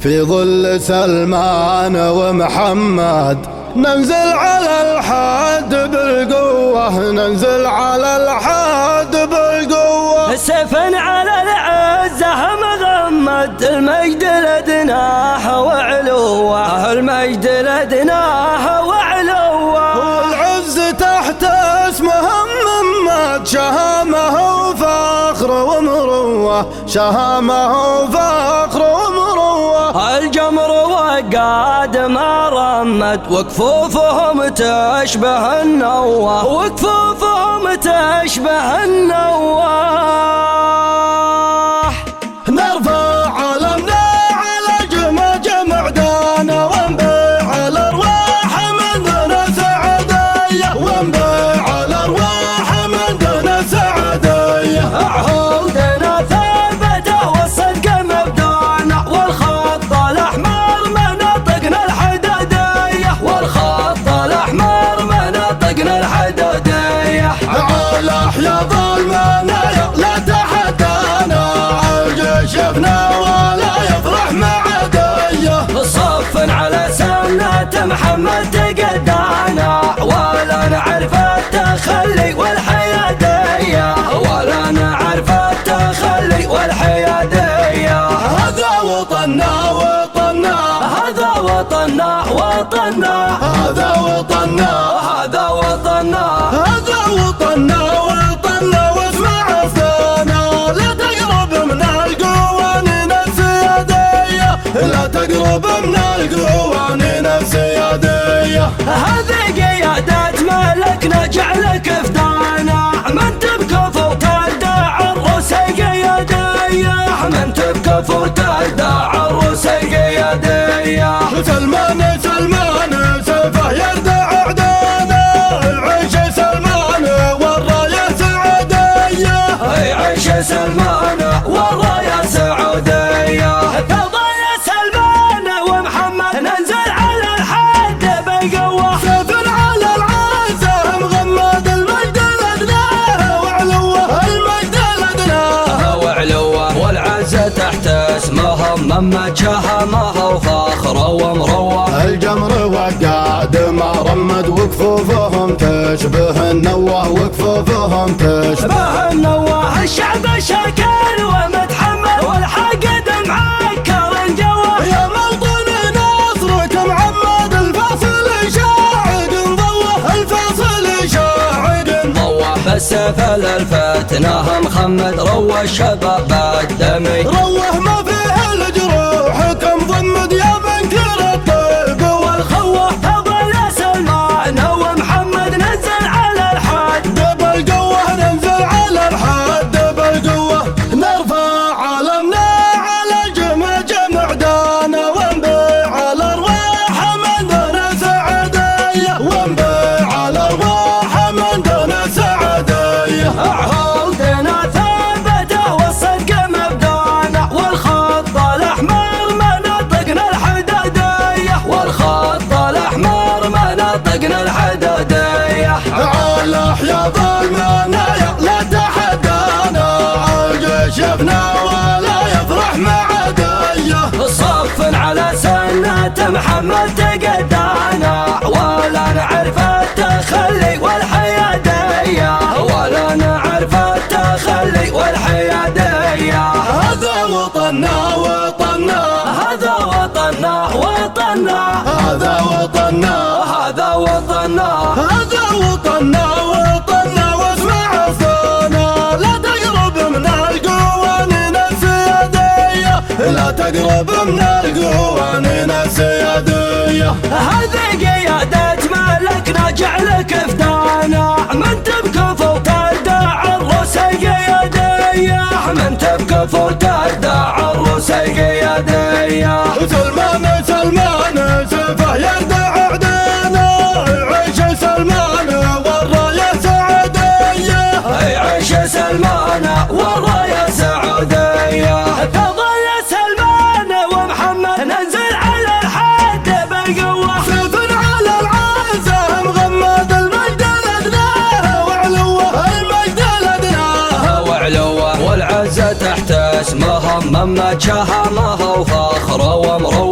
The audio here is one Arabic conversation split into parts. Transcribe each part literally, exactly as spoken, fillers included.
في ظل سلمان ومحمد ننزل على الحد بالقوة، ننزل على الحد بالقوة. سيفا على العزة مغمد، المجد لدناه وعلوه، المجد لدناه وعلوه. والعز تحت اسمه محمد، شهامه وفخر ومروة، شهامه وفخر ومروة. الجمر وقاد ما رمت، وكفوفهم تشبه النوة، وكفوفهم تشبه النوة. نرفع علمنا على جمع جمع دانا، ونبيع الارواح من دون سعدية، ونبيع الارواح من دون سعدية. عهودنا ثابته والصدق مبدانا، والخط الاحمر مناطقنا الحدادية، والخط الاحمر مناطقنا الحدادية. على حياض المنايا لا تحدانا، شفنا ولا يفرح مع ديه. صف على سنة محمد تقدانا، ولا نعرف التخلي والحيادية، ولا نعرف التخلي والحيادية. هذا وطننا وطننا، هذا وطننا وطننا، هذا وطننا، هذا وطننا، هذا وطننا وطننا. واسمع صدانا، لا تقرب من القوانين السيادية، لا تقرب من القوانين السيادية. هذه قيادة ملكنا جعلك فدانا، من تبكفو تدع الروس القيادية، من تبكفو تدع الروس القيادية. سلمان سلمان سيفه يردع اعدانا، عيش سلمان والراية سعودية، عيش سلمان والراية سعودية. فضل سلمان ومحمد ننزل على الحد بالقوة، سيف على العزة مغمد، المجد لدناه وعلوه، المجد لدناه وعلوه. والعزة تحت اسمهم محمد، شهامه وفخر ومروة. الجمر وقاد ما رمد، وكفوفهم تشبه النوة، وكفوفهم تشبه النوة. الشعب شاكر ومتحمل، والحقد معكر جوه. يا موطن نصرك محمد، الفاصل شاعد ضوه، الفاصل شاعد ضوه. بالسيف الفتنة مخمد، روى الشباب الدمي، روه ما فيه الجروح، كم ضمد يا منكر الطيب والخوه. فضل سلمان ومحمد ننزل على الحد بالقوة، ننزل على الحد بالقوة. نرفع علمنا على جمع جمع دانا، ونبيع الارواح من دون سعدية، ونبيع الارواح من دون سعدية. عهودنا ثابته والصدق مبدانا، والخط الاحمر مناطقنا الحدادية، والخط الاحمر مناطقنا الحدادية. على حياض المنايا لا تحدانا، شفنا ولا يفرح مع ديه. صف على سنة محمد تقدانا، ولا نعرف التخلي والحيادية، ولا نعرف التخلي والحيادية. هذا وطننا وطننا، هذا وطننا وطننا، هذا وطننا، هذا وطننا، هذا وطننا وطننا. واسمع صدانا، لا تقرب من القوانين السيادية، لا تقرب من القوانين السيادية. هذه قيادة ملكنا جعلك فدانا، من تبكفو تدع الروس القيادية، من تبكفو تدع الروس القيادية. سلمان سلمان سيفه يردع اعدانا، عيش سلمان والراية سعودية، عيش سلمان والراية سعودية. فضل سلمان ومحمد ننزل على الحد بالقوة، سيف على العزة مغمد، المجد لدناه وعلوه، المجد لدناه وعلوه. والعزة تحت اسمهم محمد، شهامه وفخر ومروة.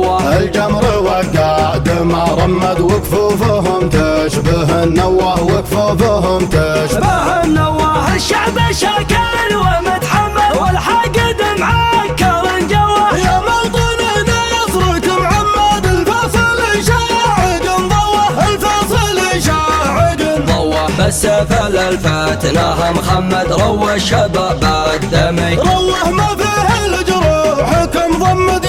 مضمد وكفوفهم تشبه النواه وكفوفهم تشبه شبه النواه. الشعب شاكر ومتحمل والحاقد معكر جوه. يا موطن نصرك معمد الفصل شاعق ضوه. الفصل شاعق ضوه. بس فل الفتنه محمد روى الشباب الدمي. روه ما فيه الجروح كم ضمد